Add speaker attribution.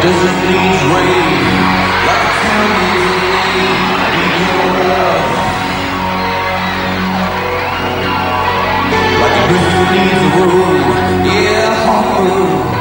Speaker 1: desert needs rain, like a town needs a name. I need your love, like a blizzard needs a road. Yeah, hard road.